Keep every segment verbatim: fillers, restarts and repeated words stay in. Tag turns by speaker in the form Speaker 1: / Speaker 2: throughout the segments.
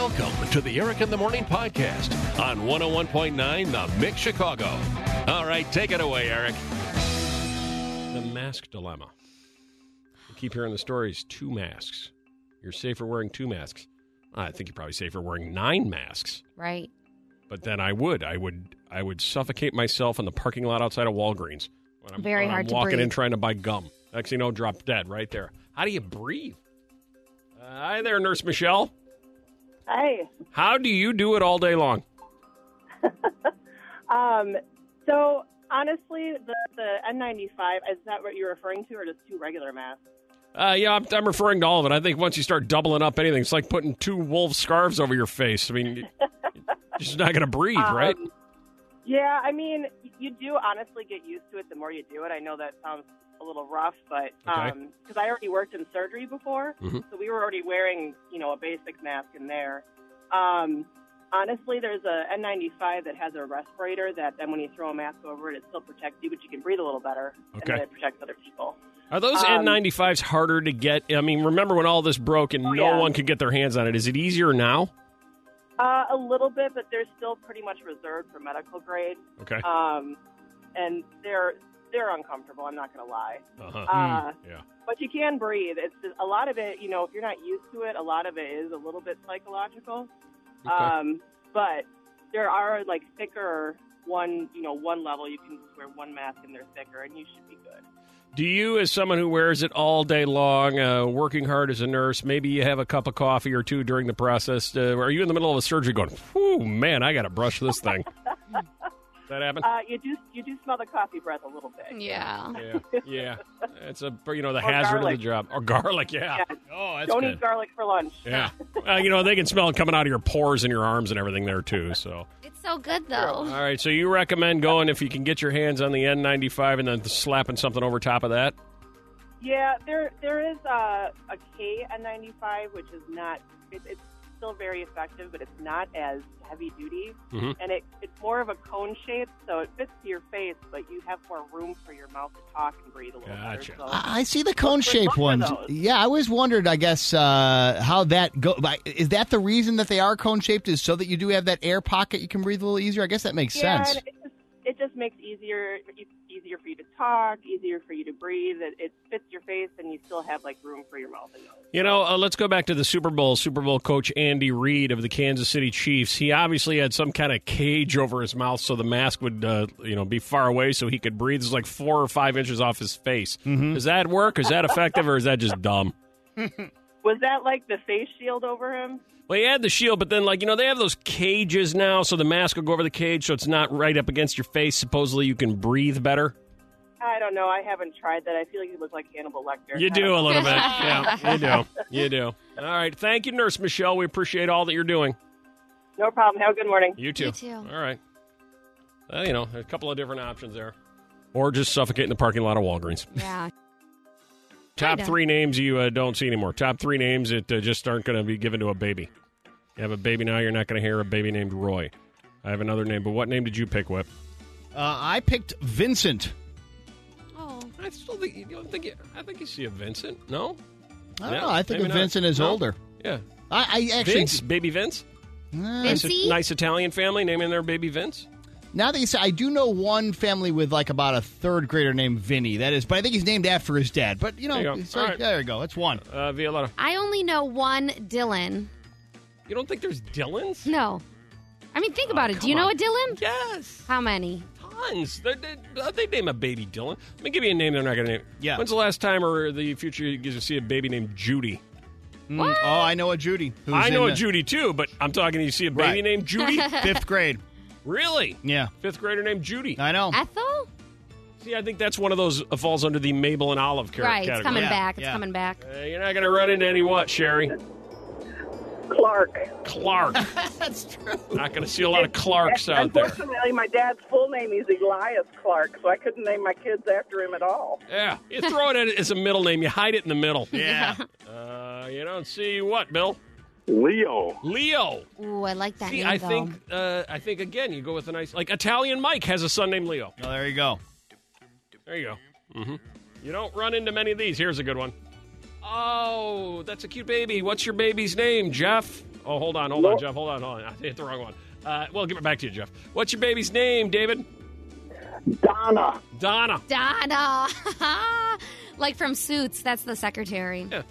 Speaker 1: Welcome to the Eric in the Morning podcast on one oh one point nine The Mix Chicago. All right, take it away, Eric. The mask dilemma. You keep hearing the stories, two masks. You're safer wearing two masks. I think you're probably safer wearing nine masks.
Speaker 2: Right.
Speaker 1: But then I would. I would I would suffocate myself in the parking lot outside of Walgreens. When I'm,
Speaker 2: Very
Speaker 1: when
Speaker 2: hard
Speaker 1: I'm
Speaker 2: to
Speaker 1: walking
Speaker 2: breathe.
Speaker 1: in trying to buy gum. Next thing you know, drop dead right there. How do you breathe? Uh, hi there, Nurse Michelle.
Speaker 3: Hi.
Speaker 1: How do you do it all day long?
Speaker 3: um, so, honestly, the, the N ninety-five, is that what you're referring to, or just two regular masks?
Speaker 1: Uh, yeah, I'm, I'm referring to all of it. I think once you start doubling up anything, it's like putting two wolf scarves over your face. I mean, you're just not going to breathe,
Speaker 3: um,
Speaker 1: right?
Speaker 3: Yeah, I mean, you do honestly get used to it the more you do it. I know that sounds a little rough, but
Speaker 1: Okay.
Speaker 3: um, because I already worked in surgery before,
Speaker 1: Mhm.
Speaker 3: so we were already wearing, you know, a basic mask in there. Um, honestly, there's a N ninety-five that has a respirator that then when you throw a mask over it, it still protects you, but you can breathe a little better,
Speaker 1: Okay.
Speaker 3: and then it protects other people.
Speaker 1: Are those
Speaker 3: um,
Speaker 1: N ninety-fives harder to get? I mean, remember when all this broke and
Speaker 3: Oh,
Speaker 1: no
Speaker 3: yeah.
Speaker 1: one could get their hands on it? Is it easier now?
Speaker 3: Uh, a little bit, but they're still pretty much reserved for medical grade.
Speaker 1: Okay.
Speaker 3: Um, and they're they're uncomfortable. I'm not going to lie.
Speaker 1: Uh-huh.
Speaker 3: Uh,
Speaker 1: Yeah.
Speaker 3: But you can breathe. It's just, a lot of it. You know, if you're not used to it, a lot of it is a little bit psychological.
Speaker 1: Okay.
Speaker 3: Um, but there are like thicker one. You know, one level you can just wear one mask and they're thicker, and you should be good.
Speaker 1: Do you, as someone who wears it all day long, uh, working hard as a nurse, maybe you have a cup of coffee or two during the process? Uh, are you in the middle of a surgery going, whew, man, I got to brush this thing? Does that happen?
Speaker 3: Uh, you do you do smell the coffee breath a little bit.
Speaker 2: Yeah.
Speaker 1: Yeah, yeah. It's a you know the
Speaker 3: Or
Speaker 1: hazard
Speaker 3: garlic.
Speaker 1: of the job. Or garlic, yeah.
Speaker 3: Yeah.
Speaker 1: Oh, that's
Speaker 3: Don't
Speaker 1: good.
Speaker 3: eat garlic for lunch.
Speaker 1: Yeah. Well, you know they can smell it coming out of your pores and your arms and everything there too. So,
Speaker 2: It's so good,
Speaker 1: all
Speaker 2: though.
Speaker 1: right. So you recommend going if you can get your hands on the N ninety-five and then slapping something over top of that.
Speaker 3: Yeah, there there is a, a K N ninety-five, which is not, it, it's still very effective, but it's not as heavy duty.
Speaker 1: Mhm.
Speaker 3: And it, it's more of a cone shape, so it fits to your face, but you have more room for your mouth to talk and breathe a little
Speaker 1: Gotcha.
Speaker 3: better. So.
Speaker 4: I I see the cone shaped
Speaker 3: for
Speaker 4: ones.
Speaker 3: those.
Speaker 4: Yeah, I always wondered, I guess, uh, how that go. Is that the reason that they are cone shaped? Is so that you do have that air pocket, you can breathe a little easier? I guess that makes
Speaker 3: yeah,
Speaker 4: sense.
Speaker 3: and it just, it just makes easier easier for you to talk, easier for you to breathe. It, it fits your face, and you still have like room for your mouth and nose.
Speaker 1: You know, uh, let's go back to the Super Bowl. Super Bowl coach Andy Reid of the Kansas City Chiefs. He obviously had some kind of cage over his mouth so the mask would, uh, you know, be far away so he could breathe. It's like four or five inches off his face. Does that work? Is that effective, or is that just dumb?
Speaker 3: Was that like the face shield over him?
Speaker 1: Well, he had the shield, but then, like, you know, they have those cages now, so the mask will go over the cage so it's not right up against your face. Supposedly you can breathe better.
Speaker 3: I don't know. I haven't tried that. I feel like you look like Hannibal Lecter.
Speaker 1: You do a little bit. Yeah, you do. You do. All right. Thank you, Nurse Michelle. We appreciate all that you're doing.
Speaker 3: No problem. Have a good morning.
Speaker 1: You too.
Speaker 2: You too.
Speaker 1: All right. Well, you know, a couple of different options there. Or just suffocate in the parking lot of Walgreens.
Speaker 2: Yeah.
Speaker 1: Top
Speaker 2: Kinda.
Speaker 1: three names you uh, don't see anymore. Top three names that uh, just aren't going to be given to a baby. You have a baby now, you're not going to hear a baby named Roy. I have another name, but what name did you pick, Whip?
Speaker 4: Uh, I picked Vincent.
Speaker 2: Oh.
Speaker 1: I still think you don't think you, I think you see a Vincent. No?
Speaker 4: I don't
Speaker 1: Yeah,
Speaker 4: know. I think
Speaker 1: maybe
Speaker 4: of
Speaker 1: not.
Speaker 4: Vincent as
Speaker 1: No?
Speaker 4: older.
Speaker 1: Yeah.
Speaker 4: I, I actually.
Speaker 1: Vince, baby Vince.
Speaker 4: Uh,
Speaker 1: Nice,
Speaker 2: Vincey?
Speaker 1: nice Italian family naming their baby Vince.
Speaker 4: Now that you say, I do know one family with like about a third grader named Vinny. That is, but I think he's named after his dad. But you know,
Speaker 1: There you go.
Speaker 4: it's
Speaker 1: All
Speaker 4: like-
Speaker 1: right.
Speaker 4: there you go. That's one.
Speaker 1: Uh, Violetta.
Speaker 2: I only know one Dylan.
Speaker 1: You don't think there's Dylans?
Speaker 2: No. I mean, think
Speaker 1: Oh,
Speaker 2: about it. Do you
Speaker 1: come
Speaker 2: know
Speaker 1: on.
Speaker 2: a Dylan?
Speaker 1: Yes.
Speaker 2: How many?
Speaker 1: Tons. They, they, they name a baby Dylan. Let me give you a name they're not going to name.
Speaker 4: Yeah.
Speaker 1: When's the last time or the future you get to see a baby named Judy?
Speaker 4: Mm,
Speaker 2: What?
Speaker 4: Oh, I know a Judy. Who's
Speaker 1: I know
Speaker 4: in
Speaker 1: a
Speaker 4: the
Speaker 1: Judy, too, but I'm talking you see a baby
Speaker 4: Right.
Speaker 1: named Judy?
Speaker 4: fifth grade.
Speaker 1: Really?
Speaker 4: Yeah,
Speaker 1: Fifth grader named Judy.
Speaker 4: I know.
Speaker 2: Ethel?
Speaker 1: See, I think that's one of those uh, falls under the Mabel and Olive car-
Speaker 2: Right.
Speaker 1: category.
Speaker 2: It's coming
Speaker 4: Yeah,
Speaker 2: back. It's
Speaker 4: yeah.
Speaker 2: coming back.
Speaker 1: Uh, you're not going to run into any what, Sherry?
Speaker 5: Clark.
Speaker 1: Clark.
Speaker 4: That's true.
Speaker 1: Not going to see a lot of Clarks out there.
Speaker 5: Unfortunately, my dad's full name is Elias Clark, so I couldn't name my kids after him at all.
Speaker 1: Yeah. You throw it as a middle name. You hide it in the middle.
Speaker 4: Yeah.
Speaker 1: Uh, you don't see what, Bill?
Speaker 6: Leo.
Speaker 1: Leo.
Speaker 2: Ooh, I like that
Speaker 1: See,
Speaker 2: name,
Speaker 1: I
Speaker 2: though.
Speaker 1: think uh, I think again you go with a nice like Italian Mike has a son named Leo.
Speaker 4: Oh, there you go.
Speaker 1: There you go. Mm-hmm. You don't run into many of these. Here's a good one. Oh, that's a cute baby. What's your baby's name, Jeff? Oh, hold on, hold on, Jeff. Hold on, hold on. I hit the wrong one. Uh, well, give it back to you, Jeff. What's your baby's name, David?
Speaker 5: Donna.
Speaker 1: Donna.
Speaker 2: Donna. Like from Suits, that's the secretary.
Speaker 1: Yeah.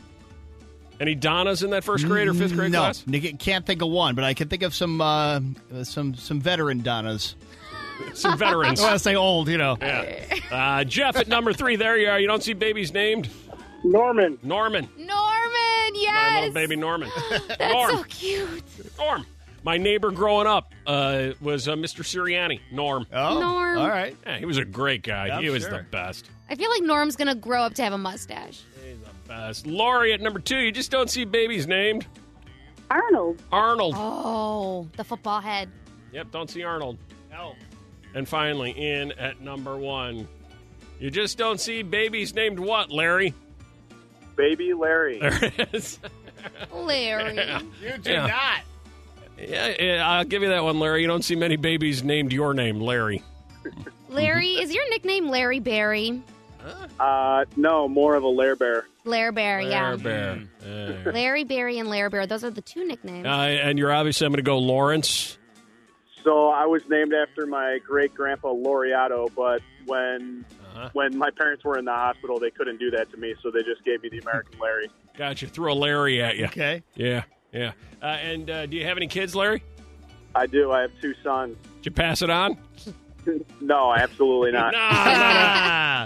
Speaker 1: Any Donnas in that first grade or fifth grade
Speaker 4: no,
Speaker 1: class?
Speaker 4: No, can't think of one, but I can think of some uh, some some veteran Donnas.
Speaker 1: Some veterans.
Speaker 4: I want to say old, you know.
Speaker 1: Yeah. Uh, Jeff at number three. There you are. You don't see babies named?
Speaker 5: Norman.
Speaker 1: Norman.
Speaker 2: Norman,
Speaker 1: My
Speaker 2: yes.
Speaker 1: little baby Norman.
Speaker 2: That's
Speaker 1: Norm.
Speaker 2: so cute.
Speaker 1: Norm. My neighbor growing up uh, was uh, Mister Sirianni. Norm.
Speaker 4: Oh,
Speaker 2: Norm.
Speaker 4: all right.
Speaker 1: Yeah, he was a great guy.
Speaker 4: Yeah,
Speaker 1: he was
Speaker 4: sure.
Speaker 1: the best.
Speaker 2: I feel like Norm's going to grow up to have a mustache.
Speaker 1: He's the best. Lori at number two. You just don't see babies named?
Speaker 5: Arnold.
Speaker 1: Arnold.
Speaker 2: Oh, the football head.
Speaker 1: Yep, don't see Arnold. No. And finally, in at number one. You just don't see babies named what, Larry?
Speaker 6: Baby Larry.
Speaker 1: There it is.
Speaker 2: Larry.
Speaker 1: Yeah.
Speaker 4: You do
Speaker 1: Yeah.
Speaker 4: not.
Speaker 1: Yeah, yeah, I'll give you that one, Larry. You don't see many babies named your name, Larry.
Speaker 2: Larry, is your nickname Larry Berry?
Speaker 6: Uh, no, more of a Lair Bear.
Speaker 2: Lair Bear, yeah.
Speaker 1: Larry Bear. Yeah.
Speaker 2: Larry Berry and Lair Bear. Those are the two nicknames.
Speaker 1: Uh, and you're obviously, I'm going to go Lawrence.
Speaker 6: So I was named after my great grandpa Laureato, but when
Speaker 1: Uh-huh.
Speaker 6: when my parents were in the hospital, they couldn't do that to me, so they just gave me the American Larry.
Speaker 1: Gotcha. Threw a Larry at you.
Speaker 4: Okay.
Speaker 1: Yeah, yeah. Uh, and uh, do you have any kids, Larry?
Speaker 6: I do. I have two sons.
Speaker 1: Did you pass it on?
Speaker 6: No, absolutely not.
Speaker 1: No, no,
Speaker 4: Ah.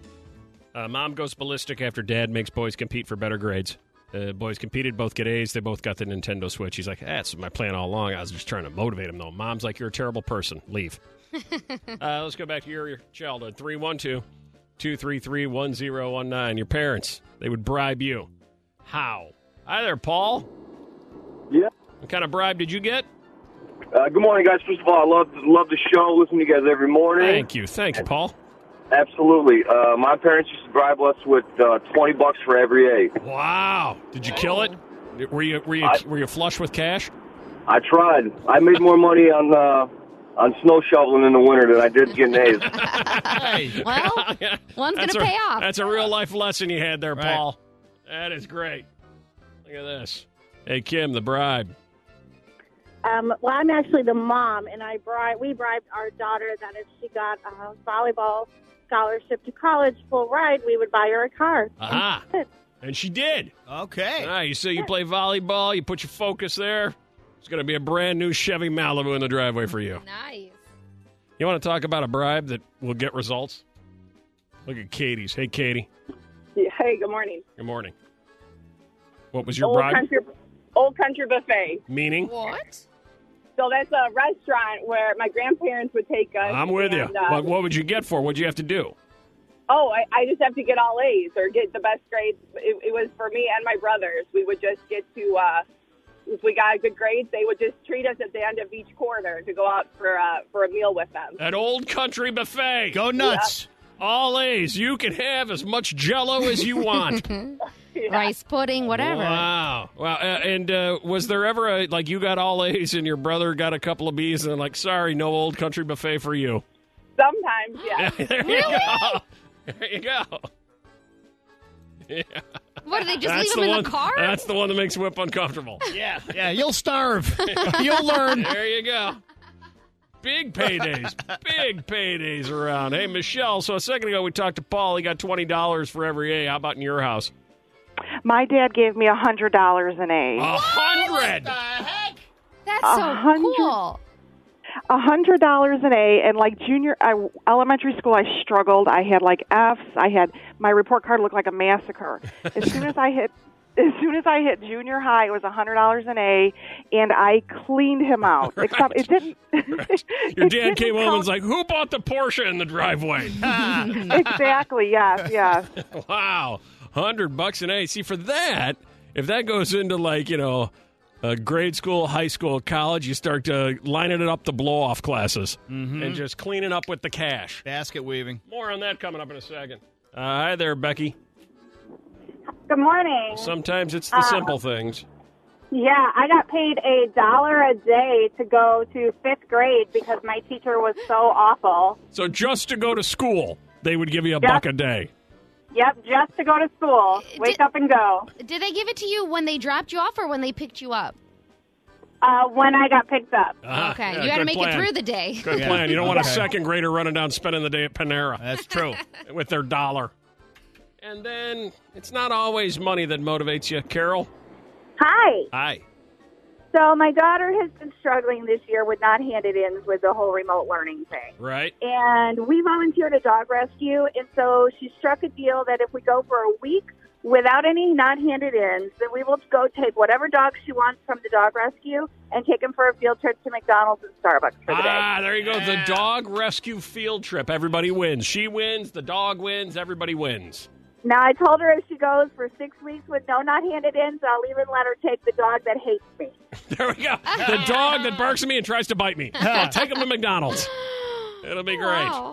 Speaker 1: no. Uh, Mom goes ballistic after Dad makes boys compete for better grades. Uh, boys competed, both get A's. They both got the Nintendo Switch. He's like, that's my plan all along. I was just trying to motivate him, though. Mom's like, you're a terrible person. Leave. uh, let's go back to your, your childhood. three one two, two three three, one zero one nine. Your parents, they would bribe you. How? Hi there, Paul.
Speaker 6: Yeah.
Speaker 1: What kind of bribe did you get?
Speaker 7: Uh, good morning, guys. First of all, I love love the show. Listen to you guys every morning.
Speaker 1: Thank you. Thank you, Paul.
Speaker 7: Absolutely. Uh, my parents used to bribe us with uh, twenty bucks for every A.
Speaker 1: Wow. Did you kill it? Were you were you
Speaker 7: I-
Speaker 1: were you flush with cash?
Speaker 7: I tried. I made more money on uh, on snow shoveling in the winter than I did getting A's.
Speaker 4: Hey.
Speaker 2: Well, one's going
Speaker 1: That's
Speaker 2: to
Speaker 1: a-
Speaker 2: pay off.
Speaker 1: That's a real life lesson you had there,
Speaker 4: Right.
Speaker 1: Paul. That is great. Look at this. Hey, Kim, the bribe.
Speaker 8: Um, well, I'm actually the mom, and I bribed, we bribed our daughter that if she got a volleyball scholarship to college, full ride, we would buy her a car.
Speaker 1: Aha. And she did.
Speaker 4: Okay.
Speaker 1: Ah, you say you play volleyball, you put your focus there. It's going to be a brand new Chevy Malibu in the driveway for you.
Speaker 2: Nice.
Speaker 1: You want to talk about a bribe that will get results? Look at Katie's. Hey, Katie.
Speaker 5: Yeah, hey, good morning.
Speaker 1: Good morning. What was your
Speaker 5: Old
Speaker 1: bribe?
Speaker 5: country, Old Country Buffet.
Speaker 1: Meaning?
Speaker 2: What?
Speaker 5: So that's a restaurant where my grandparents would take us.
Speaker 1: I'm with you.
Speaker 5: and, uh,
Speaker 1: What, what would you get for? What'd you have to do?
Speaker 5: Oh, I, I just have to get all A's or get the best grades. It, it was for me and my brothers. We would just get to, uh, if we got good grades, they would just treat us at the end of each quarter to go out for uh, for a meal with them.
Speaker 1: At Old Country Buffet.
Speaker 4: Go nuts.
Speaker 1: All A's. You can have as much Jell-O as you want.
Speaker 2: Rice pudding, whatever.
Speaker 1: Wow. Wow. Uh, and uh, was there ever a, like, you got all A's and your brother got a couple of B's and like, sorry, no Old Country Buffet for you?
Speaker 5: Sometimes, yeah.
Speaker 1: there you go. There you go. Yeah.
Speaker 2: What, do they just
Speaker 1: That's
Speaker 2: leave
Speaker 1: the
Speaker 2: them in
Speaker 1: one,
Speaker 2: the car?
Speaker 1: That's the one that makes Whip uncomfortable.
Speaker 4: Yeah. Yeah, you'll starve. You'll learn.
Speaker 1: There you go. Big paydays. Big paydays around. Hey, Michelle, so a second ago we talked to Paul. He got twenty dollars for every A. How about in your house?
Speaker 9: My dad gave me a hundred dollars an A.
Speaker 1: A hundred.
Speaker 2: That's
Speaker 9: A
Speaker 2: so
Speaker 9: hundred-
Speaker 2: cool.
Speaker 9: A hundred dollars an A, and like junior, I, elementary school, I struggled. I had like Fs. I had my report card looked like a massacre. As soon as I hit, as soon as I hit junior high, it was a hundred dollars an A, and I cleaned him out. Except it didn't.
Speaker 1: Your
Speaker 9: it
Speaker 1: dad
Speaker 9: didn't
Speaker 1: came home and
Speaker 9: count-
Speaker 1: was like, who bought the Porsche in the driveway?
Speaker 9: Exactly. Yes. Yes.
Speaker 1: Wow. Hundred bucks an A. See, for that, if that goes into like, you know, uh, grade school, high school, college, you start uh, lining it up to blow-off classes and just cleaning up with the cash.
Speaker 4: Basket weaving.
Speaker 1: More on that coming up in a second. Uh, hi there, Becky.
Speaker 8: Good morning.
Speaker 1: Sometimes it's the simple things.
Speaker 8: Yeah, I got paid a dollar a day to go to fifth grade because my teacher was so awful.
Speaker 1: So just to go to school, they would give you a
Speaker 8: Yep.
Speaker 1: buck a day.
Speaker 8: Yep, just to go to school. Wake
Speaker 2: Did-
Speaker 8: up and go.
Speaker 2: Did they give it to you when they dropped you off or when they picked you up?
Speaker 8: Uh, when I got picked up.
Speaker 1: Uh-huh.
Speaker 2: Okay,
Speaker 1: Yeah,
Speaker 2: you got to
Speaker 1: good
Speaker 2: make
Speaker 1: plan.
Speaker 2: it through the day.
Speaker 1: Good
Speaker 4: Yeah.
Speaker 1: plan. You don't want a
Speaker 4: Okay.
Speaker 1: second grader running down spending the day at Panera.
Speaker 4: That's true.
Speaker 1: With their dollar. And then it's not always money that motivates you, Carol.
Speaker 8: Hi.
Speaker 1: Hi.
Speaker 8: So my daughter has been struggling this year with not-handed-ins with the whole remote learning thing.
Speaker 1: Right?
Speaker 8: And we volunteered at Dog Rescue, and so she struck a deal that if we go for a week without any non-handed-ins, then we will go take whatever dog she wants from the Dog Rescue and take them for a field trip to McDonald's and Starbucks for the day.
Speaker 1: Ah, there you go. The dog rescue field trip. Everybody wins. She wins. The dog wins. Everybody wins.
Speaker 8: Now, I told her if she goes for six weeks with no not-handed-ins, I'll even let her take the dog that hates me.
Speaker 1: There we go. The dog that barks at me and tries to bite me. I'll take him to McDonald's. It'll be great.
Speaker 2: Wow.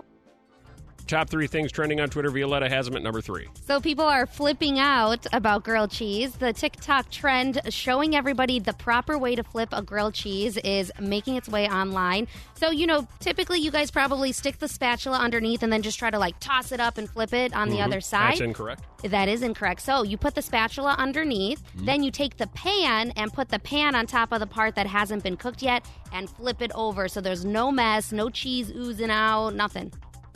Speaker 1: Top three things trending on Twitter. Violetta has them at number three.
Speaker 2: So people are flipping out about grilled cheese. The TikTok trend showing everybody the proper way to flip a grilled cheese is making its way online. So, you know, typically you guys probably stick the spatula underneath and then just try to, like, toss it up and flip it on the other side.
Speaker 1: That's incorrect.
Speaker 2: That is incorrect. So you put the spatula underneath,
Speaker 1: Mm-hmm.
Speaker 2: then you take the pan and put the pan on top of the part that hasn't been cooked yet and flip it over so there's no mess, no cheese oozing out, nothing.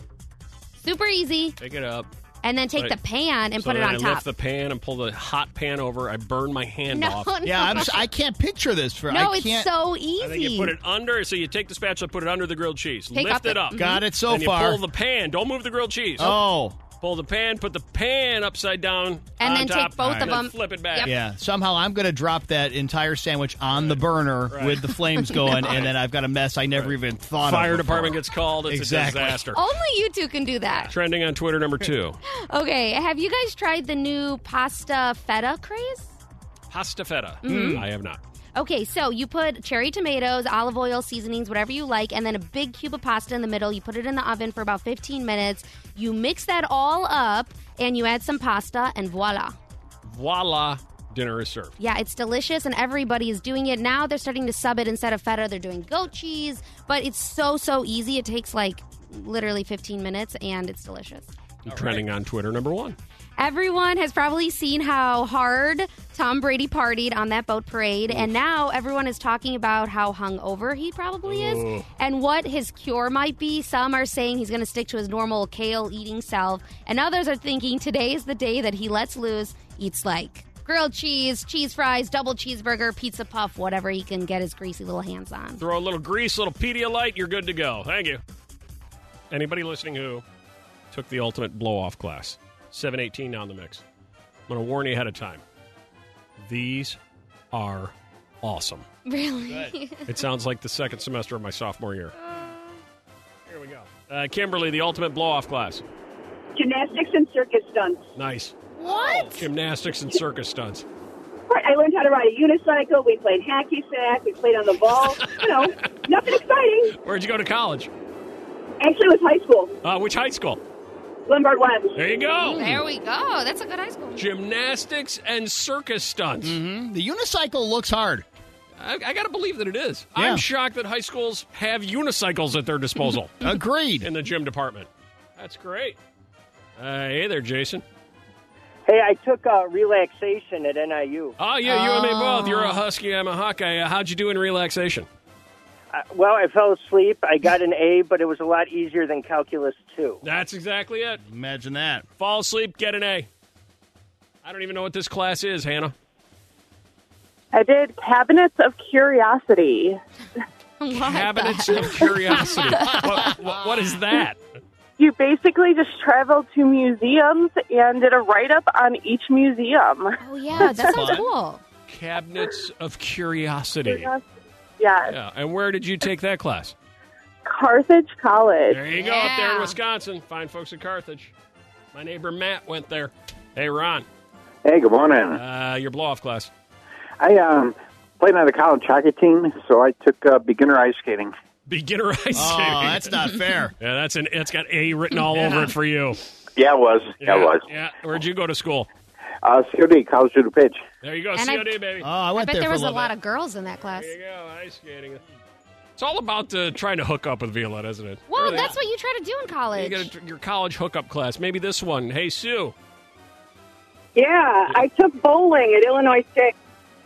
Speaker 2: Super easy.
Speaker 1: Pick it up.
Speaker 2: And then take
Speaker 1: Right.
Speaker 2: the pan and
Speaker 1: So
Speaker 2: put it
Speaker 1: then
Speaker 2: on
Speaker 1: I
Speaker 2: top.
Speaker 1: lift the pan and pull the hot pan over. I burn my hand
Speaker 2: no,
Speaker 1: off.
Speaker 2: no.
Speaker 4: Yeah, I'm, I can't picture this. For
Speaker 2: No,
Speaker 4: I
Speaker 2: it's
Speaker 4: can't.
Speaker 2: so easy.
Speaker 1: I think you put it under, so you take the spatula, put it under the grilled cheese.
Speaker 2: Take
Speaker 1: Lift
Speaker 2: up
Speaker 1: it
Speaker 2: the-
Speaker 1: up.
Speaker 4: Got it so
Speaker 1: and
Speaker 4: far.
Speaker 1: you pull the pan. Don't move the grilled cheese.
Speaker 4: Oh.
Speaker 1: Pull the pan, put the pan upside down
Speaker 2: And
Speaker 1: on
Speaker 2: then take
Speaker 1: top,
Speaker 2: both
Speaker 1: and
Speaker 2: of
Speaker 1: then
Speaker 2: them.
Speaker 1: flip it back.
Speaker 2: Yep.
Speaker 4: Yeah, somehow I'm going to drop that entire sandwich on the burner
Speaker 1: Right.
Speaker 4: with the flames going, and then I've got a mess I never even thought
Speaker 1: Fire
Speaker 4: of. before.
Speaker 1: department gets called. It's
Speaker 4: Exactly.
Speaker 1: a disaster.
Speaker 2: Only you two can do that.
Speaker 1: Trending on Twitter, number two.
Speaker 2: Okay, have you guys tried the new pasta feta craze?
Speaker 1: Pasta feta.
Speaker 2: Mm-hmm.
Speaker 1: I have not.
Speaker 2: Okay, so you put cherry tomatoes, olive oil, seasonings, whatever you like, and then a big cube of pasta in the middle. You put it in the oven for about fifteen minutes. You mix that all up, and you add some pasta, and voila.
Speaker 1: Voila. Dinner is served.
Speaker 2: Yeah, it's delicious, and everybody is doing it. Now they're starting to sub it instead of feta. They're doing goat cheese, but it's so, so easy. It takes, like, literally fifteen minutes, and it's delicious.
Speaker 1: Trending on Twitter, number one.
Speaker 2: Everyone has probably seen how hard Tom Brady partied on that boat parade, and now everyone is talking about how hungover he probably is
Speaker 1: Ooh.
Speaker 2: and what his cure might be. Some are saying he's going to stick to his normal kale eating self, and others are thinking today is the day that he lets loose, eats like grilled cheese, cheese fries, double cheeseburger, pizza puff, whatever he can get his greasy little hands on.
Speaker 1: Throw a little grease, a little Pedialyte, you're good to go. Thank you. Anybody listening who took the ultimate blow-off class? seven eighteen now in the mix. I'm going to warn you ahead of time. These are awesome.
Speaker 2: Really?
Speaker 1: It sounds like the second semester of my sophomore year. Here we go. Uh, Kimberly, the ultimate blow-off class.
Speaker 5: Gymnastics and circus stunts.
Speaker 1: Nice.
Speaker 2: What?
Speaker 1: Gymnastics and circus stunts.
Speaker 5: Right, I learned how to ride a unicycle. We played hacky sack. We played on the ball. You know, nothing exciting.
Speaker 1: Where'd you go to college?
Speaker 5: Actually, it was high school.
Speaker 1: Uh, which high school?
Speaker 5: Lombard West.
Speaker 1: There you go.
Speaker 2: There we go. That's a good high school.
Speaker 1: Gymnastics and circus stunts.
Speaker 4: Mm-hmm. The unicycle looks hard.
Speaker 1: I, I got to believe that it is.
Speaker 4: Yeah.
Speaker 1: I'm shocked that high schools have unicycles at their disposal
Speaker 4: Agreed.
Speaker 1: in the gym department. That's great. Uh, hey there, Jason.
Speaker 10: Hey, I took uh, relaxation at N I U.
Speaker 1: Oh, yeah, you and me
Speaker 4: Oh.
Speaker 1: both. You're a Husky, I'm a Hawkeye. Uh, how'd you do in relaxation?
Speaker 10: Uh, well, I fell asleep. I got an A, but it was a lot easier than Calculus two.
Speaker 1: That's exactly it.
Speaker 4: Imagine that.
Speaker 1: Fall asleep, get an A. I don't even know what this class is, Hannah.
Speaker 9: I did Cabinets of Curiosity.
Speaker 2: What
Speaker 1: Cabinets
Speaker 2: the
Speaker 1: of Curiosity. what, what, what is that?
Speaker 9: You basically just traveled to museums and did a write-up on each museum.
Speaker 2: Oh, yeah, that sounds
Speaker 4: fun.
Speaker 2: cool.
Speaker 1: Cabinets of Curiosity.
Speaker 9: Yes.
Speaker 1: Yeah, and where did you take that class?
Speaker 9: Carthage College.
Speaker 1: There you go, up there in
Speaker 2: Yeah.
Speaker 1: Wisconsin. Fine folks at Carthage. My neighbor Matt went there. Hey, Ron,
Speaker 11: Hey, good morning.
Speaker 1: uh, your blow-off class.
Speaker 11: I um, played on the college hockey team, so I took uh, beginner ice skating.
Speaker 1: Beginner ice
Speaker 4: Oh,
Speaker 1: skating.
Speaker 4: that's not fair.
Speaker 1: Yeah, that's an. It's got A written all over it for you.
Speaker 11: Yeah, it was. Yeah, it was.
Speaker 1: Yeah. Where'd you go to school?
Speaker 11: Uh, C O D, College to Pitch.
Speaker 1: There you go,
Speaker 2: And
Speaker 1: C O D,
Speaker 2: I-
Speaker 1: baby.
Speaker 4: Oh, I
Speaker 2: I
Speaker 4: went
Speaker 2: bet
Speaker 4: there
Speaker 2: there
Speaker 4: for
Speaker 2: was
Speaker 4: a
Speaker 2: a
Speaker 4: little
Speaker 2: lot
Speaker 4: bit.
Speaker 2: of girls in that class.
Speaker 1: There you go, ice skating. It's all about uh, trying to hook up with Violetta, isn't it?
Speaker 2: Well,
Speaker 1: Really.
Speaker 2: that's what you try to do in college.
Speaker 1: You got a, your college hookup class. Maybe this one. Hey, Sue.
Speaker 5: Yeah, I took bowling at Illinois State.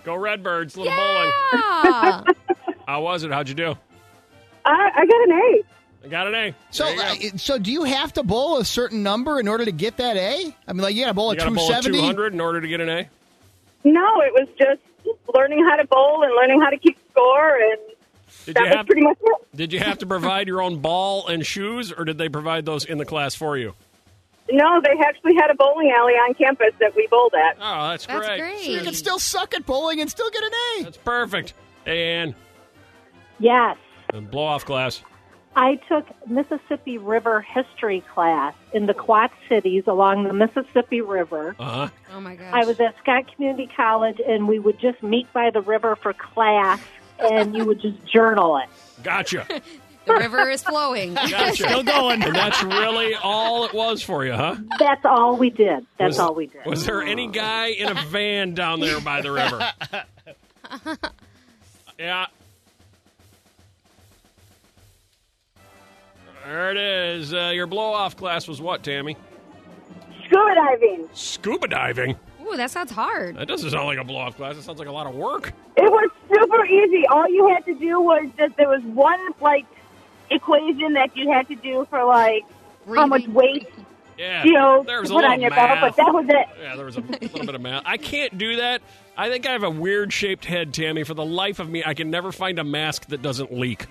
Speaker 1: Go Redbirds, little
Speaker 2: Yeah.
Speaker 1: bowling. How was it? How'd you do?
Speaker 5: I, I got an A.
Speaker 1: I got an A.
Speaker 4: So,
Speaker 1: There you go.
Speaker 4: uh, so do you have to bowl a certain number in order to get that A? I mean, like, you got to bowl
Speaker 1: You
Speaker 4: a
Speaker 1: got to bowl a
Speaker 4: two seventy?
Speaker 1: two hundred in order to get an A?
Speaker 5: No, it was just learning how to bowl and learning how to keep score, and
Speaker 1: Did
Speaker 5: that
Speaker 1: you
Speaker 5: was
Speaker 1: have
Speaker 5: pretty much it.
Speaker 1: Did you have to provide your own ball and shoes, or did they provide those in the class for you?
Speaker 5: No, they actually had a bowling alley on campus that we bowled at.
Speaker 1: Oh, that's,
Speaker 2: That's
Speaker 1: great.
Speaker 2: great.
Speaker 4: So you can still suck at bowling and still get an A.
Speaker 1: That's perfect. Hey, Ann,
Speaker 12: Yes.
Speaker 1: and blow off class.
Speaker 12: I took Mississippi River history class in the Quad Cities along the Mississippi River.
Speaker 1: Uh-huh.
Speaker 2: Oh, my gosh.
Speaker 12: I was at Scott Community College, and we would just meet by the river for class, and you would just journal it.
Speaker 1: Gotcha.
Speaker 2: The river is flowing.
Speaker 1: Gotcha.
Speaker 4: Still going.
Speaker 1: And that's really all it was for you, huh?
Speaker 12: That's all we did. That's
Speaker 1: Was-
Speaker 12: all we did.
Speaker 1: Was there any guy in a van down there by the river? Yeah. There it is. Uh, your blow-off class was what, Tammy?
Speaker 5: Scuba diving.
Speaker 1: Scuba diving?
Speaker 2: Ooh, that sounds hard.
Speaker 1: That doesn't sound like a blow-off class. It sounds like a lot of work.
Speaker 5: It was super easy. All you had to do was just, there was one, like, equation that you had to do for, like, how much weight,
Speaker 1: Yeah.
Speaker 5: you know,
Speaker 1: there was
Speaker 5: to
Speaker 1: a
Speaker 5: put
Speaker 1: little
Speaker 5: on your
Speaker 1: math.
Speaker 5: belt, but that was it.
Speaker 1: Yeah, there was a little bit of math. I can't do that. I think I have a weird-shaped head, Tammy. For the life of me, I can never find a mask that doesn't leak.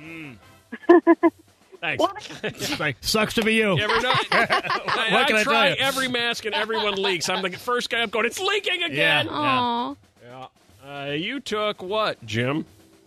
Speaker 1: Thanks.
Speaker 4: Like, sucks to be you.
Speaker 1: You ever know? I,
Speaker 4: What can I
Speaker 1: I
Speaker 4: tell
Speaker 1: try
Speaker 4: you?
Speaker 1: every mask and everyone leaks. I'm the first guy up going, it's leaking again.
Speaker 4: Yeah.
Speaker 2: Aw.
Speaker 1: Yeah. Uh, you took what, Jim?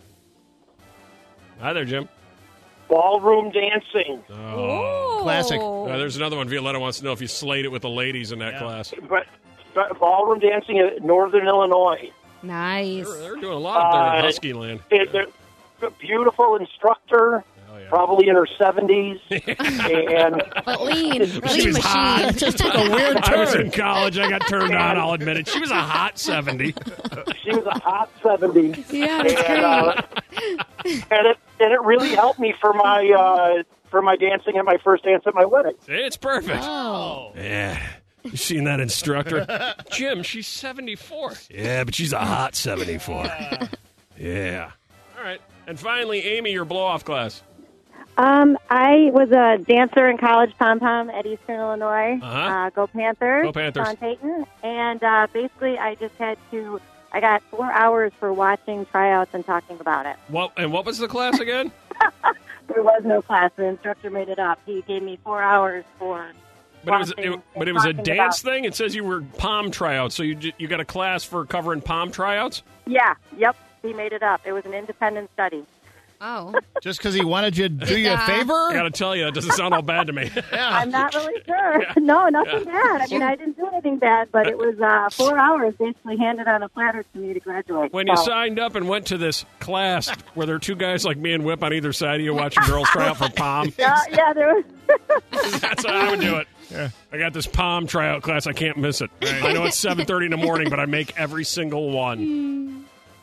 Speaker 1: Hi there, Jim.
Speaker 10: Ballroom dancing.
Speaker 1: Oh.
Speaker 4: Classic.
Speaker 1: Uh, there's another one. Violetta wants to know if you slayed it with the ladies in that
Speaker 4: Yeah.
Speaker 1: class.
Speaker 10: But, but ballroom dancing in Northern Illinois.
Speaker 2: Nice.
Speaker 1: They're, they're doing a lot up there in
Speaker 10: Uh,
Speaker 1: Husky Land.
Speaker 10: It, they're a beautiful instructor,
Speaker 1: Oh, yeah.
Speaker 10: probably in her seventies. and
Speaker 2: But lean.
Speaker 1: She
Speaker 2: Lean
Speaker 1: was hot.
Speaker 2: machine.
Speaker 4: That just took a weird
Speaker 1: I was in
Speaker 4: turn.
Speaker 1: college. I got turned on, I'll admit it. She was a hot seventy.
Speaker 10: she was a hot seventy.
Speaker 2: Yeah, that's
Speaker 10: and, uh, and it and it really helped me for my uh, for my dancing at my first dance at my wedding.
Speaker 1: It's perfect.
Speaker 2: Oh.
Speaker 1: Yeah. You seen that instructor? Jim, she's seventy-four. Yeah, but she's a hot seventy-four. Yeah. All right. And finally, Amy, your blow-off class.
Speaker 13: Um, I was a dancer in college, pom pom at Eastern Illinois.
Speaker 1: Uh-huh.
Speaker 13: Uh, go Panthers!
Speaker 1: Go Panthers.
Speaker 13: Sean Payton, and uh, basically, I just had to. I got four hours for watching tryouts and talking about it.
Speaker 1: What and what was the class again?
Speaker 13: There was no class. The instructor made it up. He gave me four hours for.
Speaker 1: But it was
Speaker 13: watching
Speaker 1: it, but
Speaker 13: and
Speaker 1: it was a
Speaker 13: talking
Speaker 1: dance
Speaker 13: about-
Speaker 1: thing. It says you were palm tryouts, so you j- you got a class for covering palm tryouts.
Speaker 13: Yeah. Yep. He made it up. It was an independent study.
Speaker 2: Oh.
Speaker 4: Just because he wanted you to do you a
Speaker 2: Yeah.
Speaker 4: favor?
Speaker 1: I got to tell you, that doesn't sound all bad to me.
Speaker 13: I'm not really sure. No, nothing bad. I mean, I didn't do anything bad, but it was uh, four hours basically handed on a platter to me to graduate.
Speaker 1: When you
Speaker 13: So-
Speaker 1: signed up and went to this class where there are two guys like me and Whip on either side of you watching girls try out for palm,
Speaker 13: Uh, yeah, there was.
Speaker 1: that's how I would do it.
Speaker 4: Yeah.
Speaker 1: I got this palm tryout class. I can't miss it. I know it's seven thirty in the morning, but I make every single one.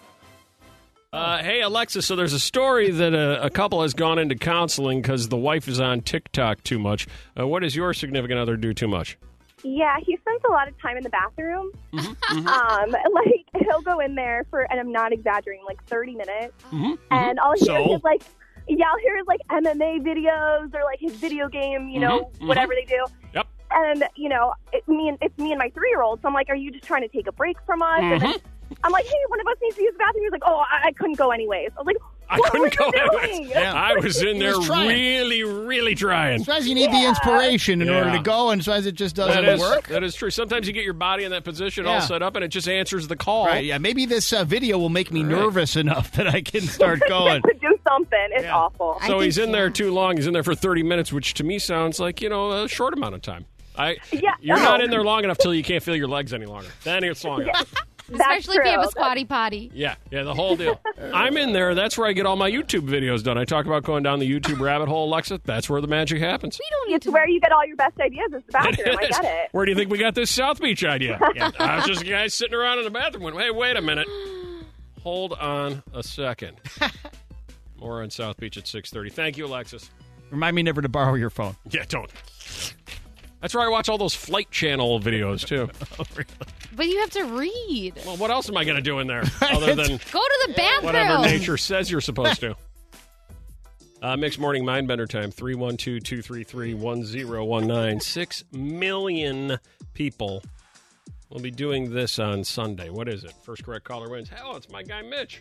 Speaker 1: Uh, hey, Alexa, so there's a story that a, a couple has gone into counseling because the wife is on TikTok too much. Uh, what does your significant other do too much?
Speaker 14: Yeah, he spends a lot of time in the bathroom.
Speaker 1: Mm-hmm,
Speaker 14: Um, like he'll go in there for, and I'm not exaggerating, like thirty minutes,
Speaker 1: Mm-hmm,
Speaker 14: and I'll hear
Speaker 1: So?
Speaker 14: his like, yeah, I'll hear his like M M A videos or like his video game, you know,
Speaker 1: Mhm, mhm.
Speaker 14: whatever they do.
Speaker 1: Yep.
Speaker 14: And you know, it, me and it's me and my three year old. So I'm like, are you just trying to take a break from us? And then I'm like, hey, one of us needs to use the bathroom. He's like, oh, I, I couldn't go anyways. I was like,
Speaker 1: I
Speaker 14: what
Speaker 1: couldn't
Speaker 14: were
Speaker 1: go
Speaker 14: you
Speaker 1: anyways.
Speaker 14: doing?
Speaker 1: I was in
Speaker 4: He
Speaker 1: there
Speaker 4: was trying.
Speaker 1: really, really trying.
Speaker 4: Sometimes you need the inspiration in
Speaker 1: Yeah.
Speaker 4: order to go, and sometimes it just doesn't
Speaker 1: That is,
Speaker 4: work.
Speaker 1: that is true. Sometimes you get your body in that position all
Speaker 4: Yeah.
Speaker 1: set up, and it just answers the call.
Speaker 4: Right, yeah. Maybe this uh, video will make me
Speaker 1: Right.
Speaker 4: nervous enough that I can start going.
Speaker 14: to do something. It's
Speaker 4: Yeah.
Speaker 14: awful.
Speaker 1: So he's in there too long. He's in there for thirty minutes, which to me sounds like, you know, a short amount of time. I,
Speaker 14: Yeah,
Speaker 1: You're
Speaker 14: no.
Speaker 1: not in there long enough till you can't feel your legs any longer. Then it's long enough.
Speaker 2: Especially if you have a
Speaker 14: true.
Speaker 2: squatty potty.
Speaker 1: Yeah, yeah, the whole deal. I'm in there. That's where I get all my YouTube videos done. I talk about going down the YouTube rabbit hole, Alexa. That's where the magic happens.
Speaker 2: We don't need
Speaker 14: It's
Speaker 2: to.
Speaker 14: where you get all your best ideas is the bathroom. I
Speaker 1: It is.
Speaker 14: get it.
Speaker 1: Where do you think we got this South Beach idea? I was just a guy sitting around in the bathroom went, hey, wait a minute. Hold on a second. More on South Beach at six thirty. Thank you, Alexis.
Speaker 4: Remind me never to borrow your phone.
Speaker 1: Yeah, don't. That's where I watch all those Flight Channel videos, too.
Speaker 4: Oh, really?
Speaker 2: But you have to read.
Speaker 1: Well, what else am I going to do in there other than
Speaker 2: Go to the bathroom.
Speaker 1: whatever nature says you're supposed to? Uh, Mixed Morning Mindbender time, three one two, two three three, one zero one nine. Six million people will be doing this on Sunday. What is it? First correct caller wins. Hell, it's my guy Mitch.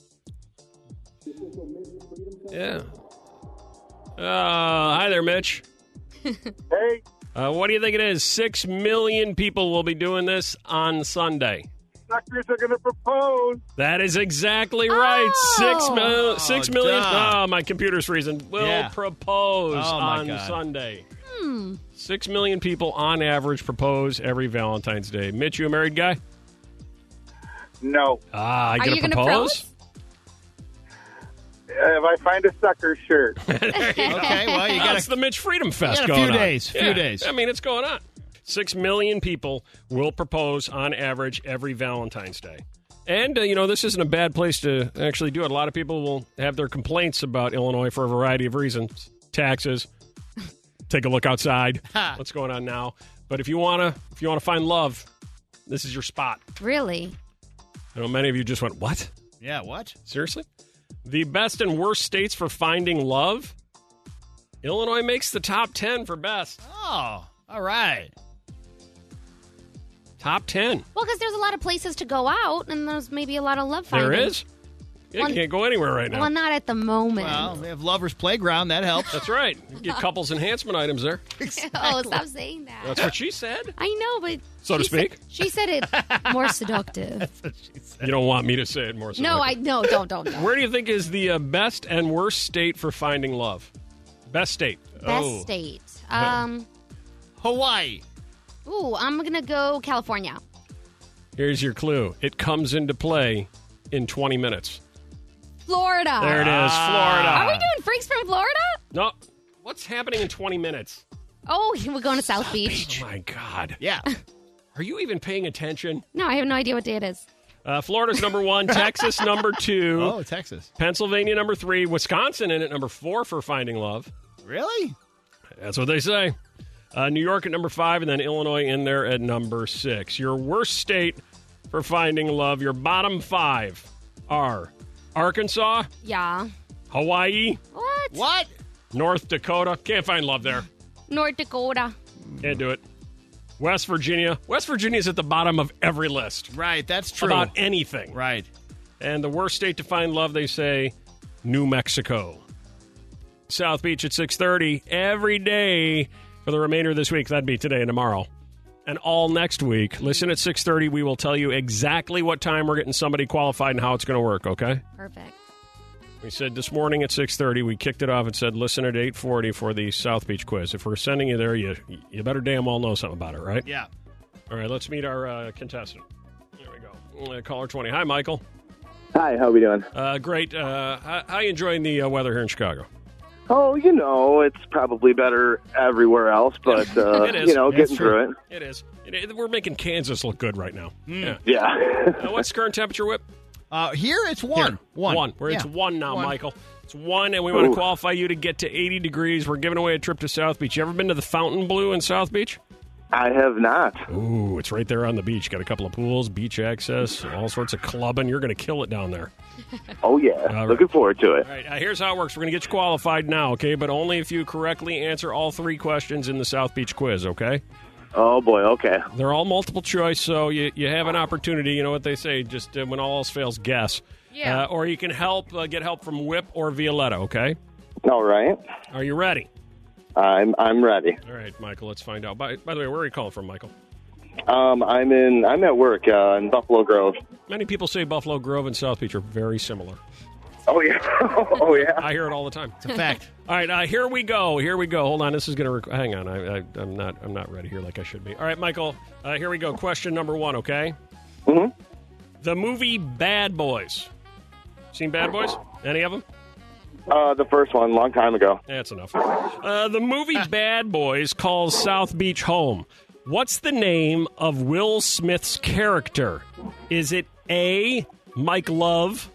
Speaker 1: Yeah. Uh, hi there, Mitch.
Speaker 10: Hey.
Speaker 1: Uh, what do you think it is? Six million people will be doing this on Sunday.
Speaker 10: Suckers are going to propose.
Speaker 1: That is exactly right.
Speaker 2: Oh.
Speaker 1: Six, mil- six
Speaker 4: Oh,
Speaker 1: million.
Speaker 4: duh.
Speaker 1: Oh, my computer's freezing. Will
Speaker 4: Yeah.
Speaker 1: propose
Speaker 4: Oh, my
Speaker 1: on
Speaker 4: God.
Speaker 1: Sunday.
Speaker 2: Hmm.
Speaker 1: Six million people on average propose every Valentine's Day. Mitch, you a married guy?
Speaker 10: No.
Speaker 1: Ah, you
Speaker 2: Are
Speaker 1: gonna
Speaker 2: you gonna
Speaker 1: propose?
Speaker 10: If I find a sucker, sure.
Speaker 4: Okay, well, you got
Speaker 1: It's the Mitch Freedom Fest
Speaker 4: you got a
Speaker 1: going
Speaker 4: few
Speaker 1: on.
Speaker 4: days, few
Speaker 1: Yeah.
Speaker 4: days.
Speaker 1: I mean, it's going on. Six million people will propose on average every Valentine's Day. And, uh, you know, this isn't a bad place to actually do it. A lot of people will have their complaints about Illinois for a variety of reasons. Taxes. Take a look outside. What's going on now? But if you want to if you want to find love, this is your spot.
Speaker 2: Really?
Speaker 1: I know many of you just went, what?
Speaker 4: Yeah, what?
Speaker 1: Seriously? The best and worst states for finding love? Illinois makes the top ten for best.
Speaker 4: Oh, all right.
Speaker 1: Top ten.
Speaker 2: Well, because there's a lot of places to go out, and there's maybe a lot of love finding.
Speaker 1: There is? You
Speaker 2: Well,
Speaker 1: can't go anywhere right now.
Speaker 2: Well, not at the moment.
Speaker 4: Well, we have Lover's Playground. That helps.
Speaker 1: That's right. You get couples enhancement items there.
Speaker 2: Oh, stop saying that.
Speaker 1: That's what she said.
Speaker 2: I know, but
Speaker 1: So to
Speaker 2: she
Speaker 1: speak.
Speaker 2: said- she said it more seductive.
Speaker 1: You don't want me to say it more so.
Speaker 2: No, I no, don't, don't, don't.
Speaker 1: Where do you think is the uh, best and worst state for finding love? Best state.
Speaker 2: Best
Speaker 1: Oh.
Speaker 2: state. Um,
Speaker 4: Hawaii.
Speaker 2: ooh, I'm gonna go California.
Speaker 1: Here's your clue. It comes into play in twenty minutes.
Speaker 2: Florida.
Speaker 1: There it is, Florida.
Speaker 2: Are we doing freaks from Florida?
Speaker 1: No. What's happening in twenty minutes?
Speaker 2: Oh, we're going to South, Beach.
Speaker 1: Oh, my God.
Speaker 4: Yeah.
Speaker 1: Are you even paying attention?
Speaker 2: No, I have no idea what day it is.
Speaker 1: Uh, Florida's number one, Texas number two,
Speaker 4: Oh, Texas.
Speaker 1: Pennsylvania number three, Wisconsin in at number four for finding love.
Speaker 4: Really?
Speaker 1: That's what they say. Uh, New York at number five, and then Illinois in there at number six. Your worst state for finding love, your bottom five are Arkansas,
Speaker 2: Yeah.
Speaker 1: Hawaii,
Speaker 2: What?
Speaker 4: What?
Speaker 1: North Dakota. Can't find love there.
Speaker 2: North Dakota.
Speaker 1: Can't do it. West Virginia. West Virginia's at the bottom of every list.
Speaker 4: Right, that's true.
Speaker 1: About anything.
Speaker 4: Right.
Speaker 1: And the worst state to find love, they say, New Mexico. South Beach at six thirty every day for the remainder of this week. That'd be today and tomorrow. And all next week. Listen at six thirty. We will tell you exactly what time we're getting somebody qualified and how it's going to work, okay?
Speaker 2: Perfect.
Speaker 1: We said this morning at six thirty, we kicked it off and said, listen at eight forty for the South Beach quiz. If we're sending you there, you you better damn well know something about it, right?
Speaker 4: Yeah.
Speaker 1: All right, let's meet our uh, contestant. There we go. Uh, caller twenty. Hi, Michael.
Speaker 7: Hi, how we doing?
Speaker 1: Uh, great. Uh, how, how you enjoying the uh, weather here in Chicago?
Speaker 7: Oh, you know, it's probably better everywhere else, but, uh,
Speaker 1: It is.
Speaker 7: you know,
Speaker 1: That's
Speaker 7: getting
Speaker 1: true.
Speaker 7: through it.
Speaker 1: It is. It, it- we're making Kansas look good right now. Yeah.
Speaker 7: Yeah.
Speaker 1: Uh, what's current temperature, Whip?
Speaker 4: Uh, here it's one.
Speaker 1: Here.
Speaker 4: One.
Speaker 1: One. Where it's
Speaker 4: Yeah.
Speaker 1: one now,
Speaker 4: One.
Speaker 1: Michael. It's one, and we want to
Speaker 7: Ooh.
Speaker 1: qualify you to get to eighty degrees. We're giving away a trip to South Beach. You ever been to the Fontainebleau in South Beach?
Speaker 7: I have not.
Speaker 1: Ooh, it's right there on the beach. Got a couple of pools, beach access, all sorts of clubbing. You're going to kill it down there.
Speaker 7: Oh, yeah.
Speaker 1: All right.
Speaker 7: Looking forward to it.
Speaker 1: All right, uh, here's how it works. We're going to get you qualified now, okay? But only if you correctly answer all three questions in the South Beach quiz, okay?
Speaker 7: Oh, boy, okay.
Speaker 1: They're all multiple choice, so you, you have an opportunity. You know what they say, just uh, when all else fails, guess.
Speaker 2: Yeah.
Speaker 1: Uh, or you can help uh, get help from Whip or Violetta, okay?
Speaker 7: All right.
Speaker 1: Are you ready?
Speaker 7: I'm I'm ready.
Speaker 1: All right, Michael, let's find out. By, by the way, where are you calling from, Michael?
Speaker 7: Um, I'm in. I'm at work uh, in Buffalo Grove.
Speaker 1: Many people say Buffalo Grove and South Beach are very similar.
Speaker 7: Oh yeah. Oh yeah.
Speaker 1: I hear it all the time.
Speaker 4: It's a fact.
Speaker 1: All right, uh, here we go. Here we go. Hold on, this is going to. Rec- hang on, I, I, I'm not. I'm not ready here like I should be. All right, Michael. Uh, here we go. Question number one. Okay.
Speaker 7: Mhm.
Speaker 1: The movie Bad Boys. Seen Bad Boys? Any of them?
Speaker 7: Uh, the first one, long time ago.
Speaker 1: That's enough. Uh, the movie Bad Boys calls South Beach home. What's the name of Will Smith's character? Is it A, Mike Love,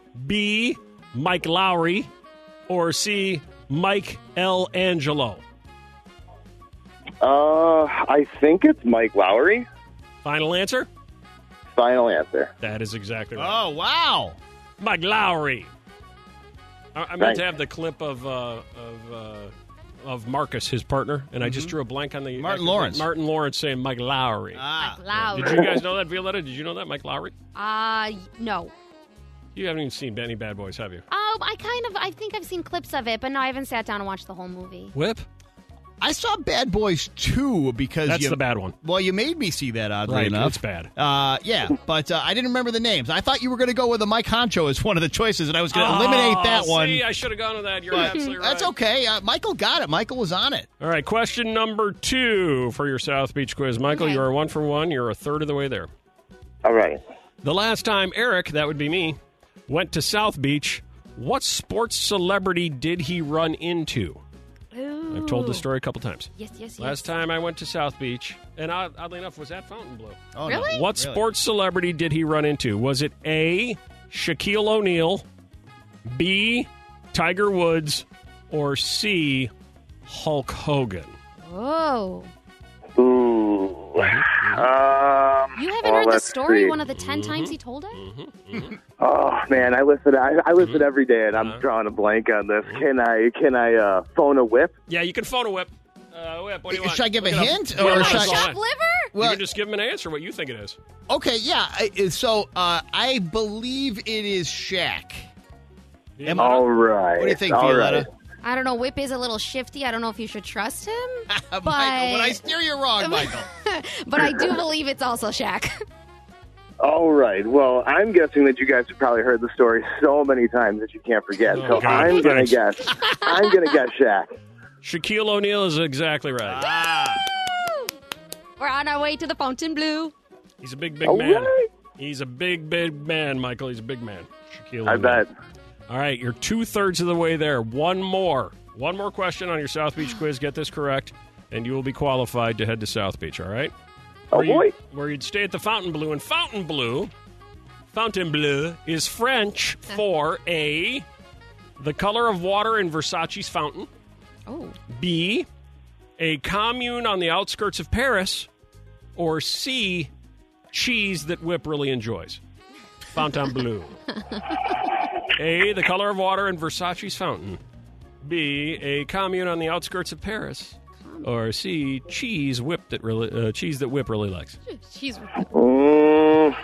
Speaker 1: B, Mike Lowry, or C, Mike L. Angelo?
Speaker 7: Uh, I think it's Mike Lowry.
Speaker 1: Final answer?
Speaker 15: final answer.
Speaker 1: That is exactly right.
Speaker 4: Oh, wow.
Speaker 1: Mike Lowry. I, I meant
Speaker 15: Thanks.
Speaker 1: to have the clip of uh, of uh, of Marcus, his partner, and I just drew a blank on the
Speaker 4: Martin Lawrence.
Speaker 1: Martin Lawrence saying Mike Lowry.
Speaker 4: Ah.
Speaker 2: Mike Lowry.
Speaker 1: Did you guys know that, Violetta? Did you know that, Mike Lowry?
Speaker 2: Uh, no.
Speaker 1: You haven't even seen any Bad Boys, have you?
Speaker 2: Oh, I kind of, I think I've seen clips of it, but no, I haven't sat down and watched the whole movie.
Speaker 1: Whip?
Speaker 4: I saw Bad Boys two because
Speaker 1: That's
Speaker 4: you,
Speaker 1: the bad one.
Speaker 4: Well, you made me see that, oddly
Speaker 1: Right,
Speaker 4: enough.
Speaker 1: it's bad.
Speaker 4: Uh, yeah, but uh, I didn't remember the names. I thought you were going to go with the Mike Honcho as one of the choices, and I was going to eliminate that
Speaker 1: Oh,
Speaker 4: one.
Speaker 1: See, I should have gone with that. You're
Speaker 4: But
Speaker 1: absolutely right.
Speaker 4: that's okay. Uh, Michael got it. Michael was on it.
Speaker 1: All right, question number two for your South Beach quiz. Michael,
Speaker 2: Okay.
Speaker 1: you are one for one. You're a third of the way there.
Speaker 15: All right.
Speaker 1: The last time Eric, that would be me, went to South Beach, what sports celebrity did he run into?
Speaker 2: Ooh.
Speaker 1: I've told this story a couple times.
Speaker 2: Yes, yes, yes.
Speaker 1: Last time I went to South Beach, and odd- oddly enough, was at Fontainebleau.
Speaker 4: Oh,
Speaker 2: Really?
Speaker 4: No.
Speaker 1: What sports celebrity did he run into? Was it A, Shaquille O'Neal, B, Tiger Woods, or C, Hulk Hogan?
Speaker 2: Whoa.
Speaker 15: Ooh. Um,
Speaker 2: You haven't
Speaker 15: well,
Speaker 2: heard the
Speaker 15: let's
Speaker 2: story
Speaker 15: see.
Speaker 2: one of the ten times he told it?
Speaker 15: Oh man, I listen. I, I listen
Speaker 1: Mm-hmm.
Speaker 15: every day, and I'm drawing a blank on this. Can I? Can I uh, phone a whip?
Speaker 1: Yeah, you can phone a whip. Uh, whip, what do you want?
Speaker 4: Should I give
Speaker 1: Look
Speaker 4: a
Speaker 1: it up.
Speaker 4: hint,
Speaker 1: Yeah,
Speaker 4: or
Speaker 1: let
Speaker 4: should
Speaker 1: us
Speaker 4: I-
Speaker 1: know
Speaker 2: Shop
Speaker 1: when.
Speaker 2: liver?
Speaker 1: You
Speaker 4: Well-
Speaker 1: can just give him an answer what you think it is.
Speaker 4: Okay, yeah. I, so uh, I believe it is Shaq. Am I-
Speaker 15: All right.
Speaker 4: What do you think,
Speaker 15: All
Speaker 4: Violetta?
Speaker 15: right.
Speaker 2: I don't know. Whip is a little shifty. I don't know if you should trust him.
Speaker 4: Michael,
Speaker 2: But-
Speaker 4: when I steer you wrong, Michael.
Speaker 2: But I do believe it's also Shaq.
Speaker 15: All right. Well, I'm guessing that you guys have probably heard the story so many times that you can't forget.
Speaker 1: Oh,
Speaker 15: so
Speaker 1: God,
Speaker 15: I'm gonna
Speaker 1: thanks.
Speaker 15: guess. I'm gonna guess Shaq.
Speaker 1: Shaquille O'Neal is exactly right.
Speaker 4: Ah.
Speaker 2: We're on our way to the Fontainebleau.
Speaker 1: He's a big, big
Speaker 15: All
Speaker 1: man.
Speaker 15: right.
Speaker 1: He's a big, big man, Michael. He's a big man. Shaquille
Speaker 15: I
Speaker 1: O'Neal.
Speaker 15: bet.
Speaker 1: All right, you're two-thirds of the way there. One more. One more question on your South Beach quiz. Get this correct, and you will be qualified to head to South Beach, all right?
Speaker 15: Oh,
Speaker 1: Where you-
Speaker 15: boy.
Speaker 1: where you'd stay at the Fontainebleau. And Fontainebleau, Fontainebleau is French for A, the color of water in Versace's fountain.
Speaker 2: Oh.
Speaker 1: B, a commune on the outskirts of Paris. Or C, cheese that Whip really enjoys. Fontainebleau. A, the color of water in Versace's fountain. B, a commune on the outskirts of Paris. Or C, cheese Whip that really uh, cheese that Whip really likes.
Speaker 2: She's
Speaker 15: Mm,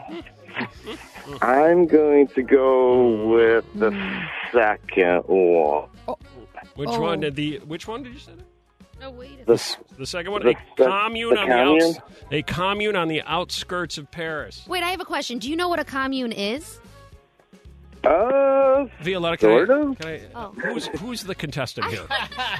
Speaker 15: I'm going to go with the second one.
Speaker 1: Which
Speaker 2: Oh.
Speaker 1: one did the which one did you say?
Speaker 2: no wait.
Speaker 15: The,
Speaker 1: The second one,
Speaker 15: The-
Speaker 1: a
Speaker 15: the-
Speaker 1: commune
Speaker 15: the
Speaker 1: on
Speaker 15: commune?
Speaker 1: the outs, a commune on the outskirts of Paris.
Speaker 2: Wait, I have a question. Do you know what a commune is?
Speaker 15: uh,
Speaker 1: Violetta, can
Speaker 15: Sort
Speaker 1: I,
Speaker 15: of.
Speaker 1: can I,
Speaker 2: Oh.
Speaker 1: who's who's the contestant here?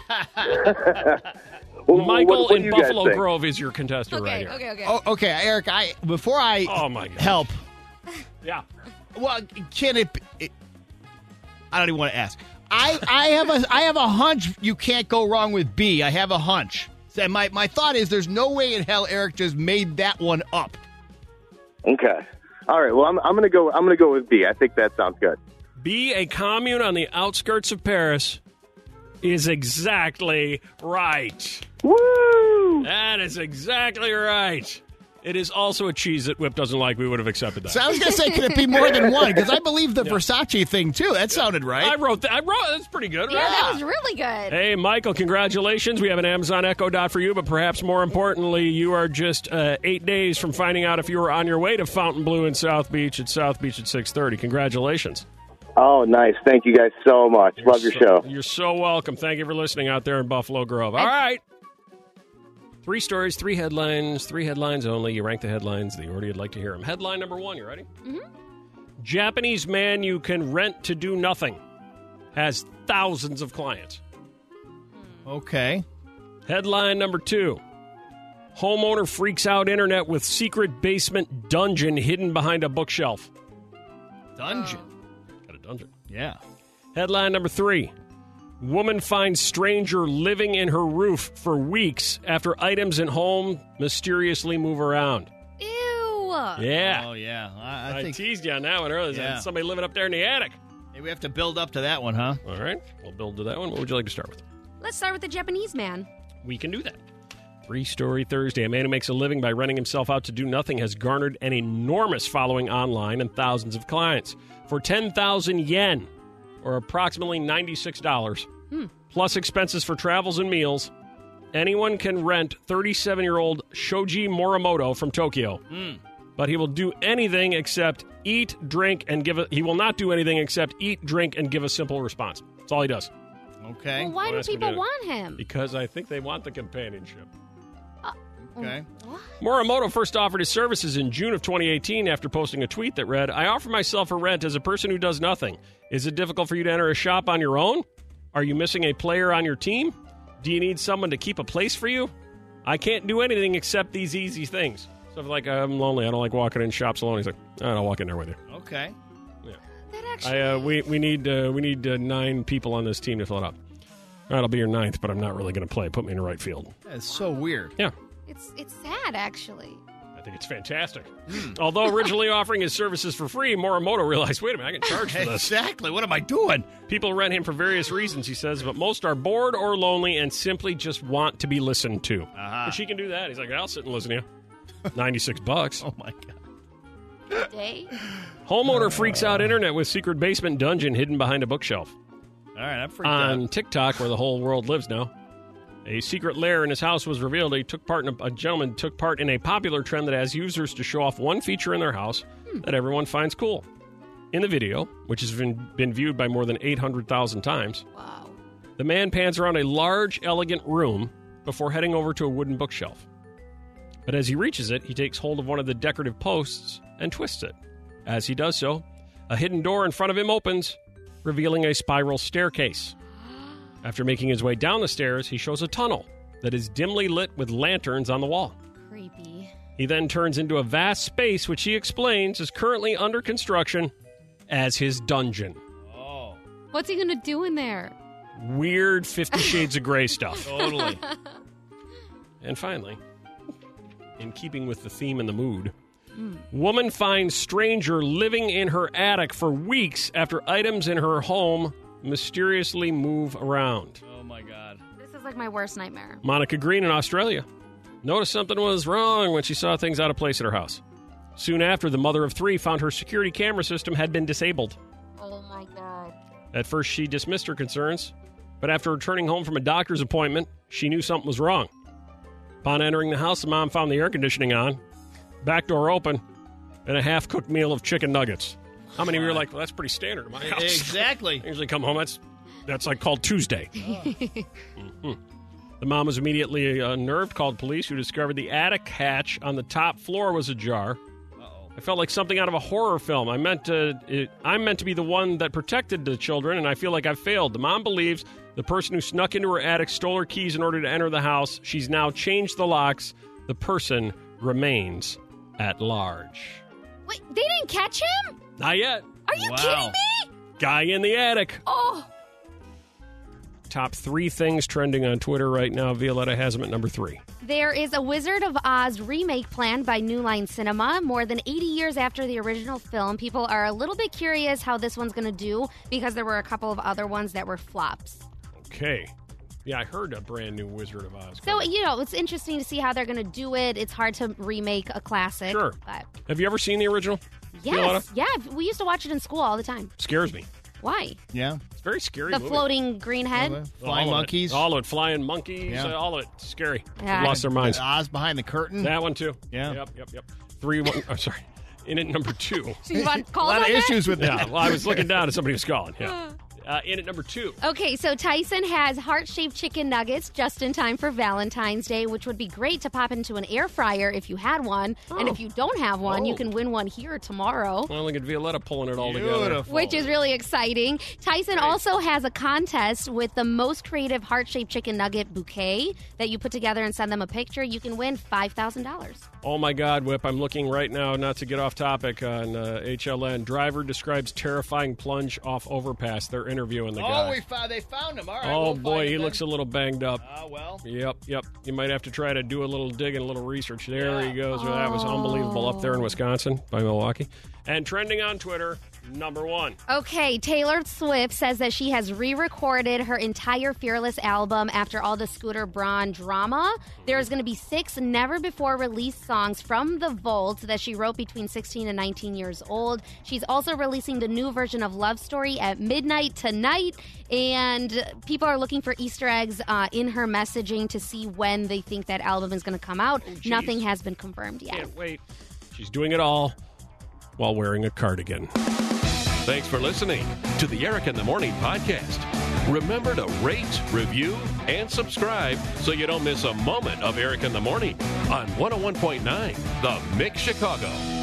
Speaker 15: well,
Speaker 1: Michael
Speaker 15: what, what
Speaker 1: in
Speaker 15: do you guys
Speaker 1: Buffalo
Speaker 15: think?
Speaker 1: Grove is your contestant right
Speaker 2: Okay,
Speaker 1: here.
Speaker 2: okay, okay.
Speaker 4: Oh, okay, Eric. I before I
Speaker 1: Oh my god.
Speaker 4: help.
Speaker 1: Yeah.
Speaker 4: Well, can it, be- it? I don't even want to ask. I, I have a I have a hunch you can't go wrong with B. I have a hunch. So my my thought is there's no way in hell Eric just made that one up.
Speaker 15: Okay. All right. Well, I'm I'm gonna go. I'm gonna go with B. I think that sounds good.
Speaker 1: Be a commune on the outskirts of Paris is exactly right.
Speaker 15: Woo!
Speaker 1: That is exactly right. It is also a cheese that Whip doesn't like. We would have accepted that.
Speaker 4: So I was gonna say, could it be more than one? Because I believe the Versace thing too. That sounded right.
Speaker 1: I wrote that. I wrote that's pretty good,
Speaker 2: Yeah,
Speaker 1: right?
Speaker 2: that was really good.
Speaker 1: Hey, Michael, congratulations. We have an Amazon Echo Dot for you, but perhaps more importantly, you are just uh, eight days from finding out if you were on your way to Fontainebleau in South Beach at South Beach at six thirty. Congratulations.
Speaker 15: Oh, nice. Thank you guys so much. Love your
Speaker 1: So-
Speaker 15: show.
Speaker 1: You're so welcome. Thank you for listening out there in Buffalo Grove. All right. Three stories, three headlines, three headlines only. You rank the headlines the order you'd like to hear them. Headline number one, you ready?
Speaker 2: Mm-hmm.
Speaker 1: Japanese man you can rent to do nothing has thousands of clients.
Speaker 4: Okay.
Speaker 1: Headline number two. Homeowner freaks out internet with secret basement dungeon hidden behind a bookshelf.
Speaker 4: Dungeon.
Speaker 1: Got a dungeon.
Speaker 4: Yeah.
Speaker 1: Headline number three. Woman finds stranger living in her roof for weeks after items in home mysteriously move around.
Speaker 2: Ew.
Speaker 1: Yeah.
Speaker 4: Oh yeah. I, I
Speaker 1: I
Speaker 4: think
Speaker 1: teased you on that one earlier.
Speaker 4: Yeah.
Speaker 1: Somebody living up there in the attic.
Speaker 4: maybe we have to build up to that one, huh?
Speaker 1: All right. We'll build to that one. What would you like to start with?
Speaker 2: Let's start with the Japanese man.
Speaker 1: We can do that. Free Story Thursday. A man who makes a living by renting himself out to do nothing has garnered an enormous following online and thousands of clients. For ten thousand yen, or approximately ninety-six dollars,
Speaker 2: Hmm.
Speaker 1: plus expenses for travels and meals, anyone can rent thirty-seven-year-old Shoji Morimoto from Tokyo.
Speaker 4: Mm.
Speaker 1: But he will do anything except eat, drink, and give a... He will not do anything except eat, drink, and give a simple response. That's all he does.
Speaker 4: Okay.
Speaker 2: Well, why
Speaker 1: Don't
Speaker 2: do
Speaker 1: ask me
Speaker 2: people
Speaker 1: to do it.
Speaker 2: want him?
Speaker 1: Because I think they want the companionship.
Speaker 4: Okay.
Speaker 1: Morimoto first offered his services in June of twenty eighteen after posting a tweet that read, I offer myself for rent as a person who does nothing. Is it difficult for you to enter a shop on your own? Are you missing a player on your team? Do you need someone to keep a place for you? I can't do anything except these easy things. So if like, I'm lonely, I don't like walking in shops alone. He's like, all right, I'll walk in there with you.
Speaker 4: Okay.
Speaker 2: That actually.
Speaker 1: I, uh, we, we need, uh, we need uh, nine people on this team to fill it up. All right, I'll be your ninth, but I'm not really going to play. Put me in the right field.
Speaker 4: That's so weird.
Speaker 1: Yeah.
Speaker 2: It's it's sad, actually.
Speaker 1: I think it's fantastic. Although originally offering his services for free, Morimoto realized, wait a minute, I can charge for this.
Speaker 4: Exactly. What am I doing?
Speaker 1: People rent him for various reasons, he says, but most are bored or lonely and simply just want to be listened to.
Speaker 4: Uh-huh.
Speaker 1: But she can do that. He's like, I'll sit and listen to you. ninety-six bucks.
Speaker 4: Oh, my God.
Speaker 2: Day?
Speaker 1: Homeowner freaks out internet with secret basement dungeon hidden behind a bookshelf.
Speaker 4: All right, I'm freaked
Speaker 1: On
Speaker 4: out.
Speaker 1: TikTok, where the whole world lives now, a secret lair in his house was revealed. He took part in a, a gentleman took part in a popular trend that has users to show off one feature in their house that everyone finds cool. In the video, which has been, been viewed by more than eight hundred thousand times,
Speaker 2: Wow.
Speaker 1: the man pans around a large, elegant room before heading over to a wooden bookshelf. But as he reaches it, he takes hold of one of the decorative posts and twists it. As he does so, a hidden door in front of him opens, revealing a spiral staircase. After making his way down the stairs, he shows a tunnel that is dimly lit with lanterns on the wall.
Speaker 2: Creepy.
Speaker 1: He then turns into a vast space, which he explains is currently under construction as his dungeon.
Speaker 4: Oh.
Speaker 2: What's he going to do in there?
Speaker 1: Weird Fifty Shades of Grey stuff.
Speaker 4: Totally.
Speaker 1: And finally, in keeping with the theme and the mood, woman finds stranger living in her attic for weeks after items in her home mysteriously move around.
Speaker 4: Oh, my God.
Speaker 2: This is like my worst nightmare.
Speaker 1: Monica Green in Australia noticed something was wrong when she saw things out of place at her house. Soon after, the mother of three found her security camera system had been disabled.
Speaker 2: Oh, my God.
Speaker 1: At first, she dismissed her concerns, but after returning home from a doctor's appointment, she knew something was wrong. Upon entering the house, the mom found the air conditioning on, back door open, and a half-cooked meal of chicken nuggets. How many of you are like, well, that's pretty standard in my house?
Speaker 4: Exactly.
Speaker 1: I usually come home, that's that's like called Tuesday. Mhm. The mom was immediately unnerved, called police, who discovered the attic hatch on the top floor was ajar.
Speaker 4: Uh-oh.
Speaker 1: I felt like something out of a horror film. I meant to, it, I'm meant to be the one that protected the children, and I feel like I've failed. The mom believes the person who snuck into her attic stole her keys in order to enter the house. She's now changed the locks. The person remains at large.
Speaker 2: Wait, they didn't catch him?
Speaker 1: Not yet.
Speaker 2: Are you
Speaker 4: Wow.
Speaker 2: kidding me?
Speaker 1: Guy in the attic.
Speaker 2: Oh.
Speaker 1: Top three things trending on Twitter right now. Violetta has them at number three.
Speaker 2: There is a Wizard of Oz remake planned by New Line Cinema. More than eighty years after the original film, people are a little bit curious how this one's going to do because there were a couple of other ones that were flops.
Speaker 1: Okay. Yeah, I heard a brand new Wizard of Oz.
Speaker 2: So, you know, it's interesting to see how they're going to do it. It's hard to remake a classic.
Speaker 1: Sure.
Speaker 2: But
Speaker 1: Have you ever seen the original?
Speaker 2: yes.
Speaker 1: Violetta?
Speaker 2: Yeah, we used to watch it in school all the time.
Speaker 1: Scares me.
Speaker 2: Why?
Speaker 4: Yeah.
Speaker 1: It's a very scary
Speaker 2: The
Speaker 1: movie.
Speaker 2: floating green head?
Speaker 4: Okay. Flying
Speaker 1: All of it.
Speaker 4: monkeys.
Speaker 1: All of it. Flying monkeys.
Speaker 4: Yeah.
Speaker 1: uh, all of it. Scary.
Speaker 2: Yeah.
Speaker 1: Lost their minds.
Speaker 4: Oz behind the curtain.
Speaker 1: That one, too.
Speaker 4: Yeah.
Speaker 1: Yep, yep, yep. Three, one. I'm sorry. In at number two.
Speaker 2: So you want
Speaker 4: A
Speaker 2: calls
Speaker 4: lot
Speaker 2: on
Speaker 4: of
Speaker 2: that?
Speaker 4: issues with
Speaker 1: Yeah,
Speaker 4: that.
Speaker 1: well, I was looking down at somebody who's calling. Yeah. Uh, in at number two.
Speaker 2: Okay, so Tyson has heart-shaped chicken nuggets just in time for Valentine's Day, which would be great to pop into an air fryer if you had one. And if you don't have one, you
Speaker 1: Oh.
Speaker 2: can win one here tomorrow.
Speaker 1: Well, look at Violetta pulling it all together.
Speaker 4: Beautiful.
Speaker 2: Which is really exciting. Tyson also has a contest with the most creative heart-shaped chicken nugget bouquet that you put together and send them a picture. You can win five thousand dollars.
Speaker 1: Oh, my God, Whip. I'm looking right now, not to get off topic, on uh, H L N. Driver describes terrifying plunge off overpass. They're interviewing the
Speaker 4: Oh,
Speaker 1: guy.
Speaker 4: we found, they found him. All right.
Speaker 1: Oh,
Speaker 4: we'll
Speaker 1: boy,
Speaker 4: find
Speaker 1: he
Speaker 4: him
Speaker 1: looks a
Speaker 4: then.
Speaker 1: little banged up.
Speaker 4: Ah, well.
Speaker 1: Yep, yep. You might have to try to do a little dig and a little research. There
Speaker 4: Yeah.
Speaker 1: he goes. That was unbelievable up there in Wisconsin by Milwaukee. And trending on Twitter, Number one.
Speaker 2: Okay, Taylor Swift says that she has re-recorded her entire Fearless album after all the Scooter Braun drama. There's going to be six never-before-released songs from the vault that she wrote between sixteen and nineteen years old. She's also releasing the new version of Love Story at midnight tonight, and people are looking for Easter eggs uh, in her messaging to see when they think that album is going to come out.
Speaker 1: Oh,
Speaker 2: Nothing has been confirmed yet.
Speaker 1: Can't wait. She's doing it all while wearing a cardigan. Thanks for listening to the Eric in the Morning podcast. Remember to rate, review, and subscribe so you don't miss a moment of Eric in the Morning on one oh one point nine The Mix Chicago.